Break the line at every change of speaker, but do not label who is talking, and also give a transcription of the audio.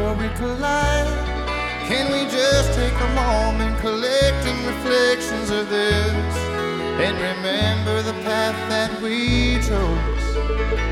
before we collide? Can we just take a moment collecting reflections of this and remember the path that we chose?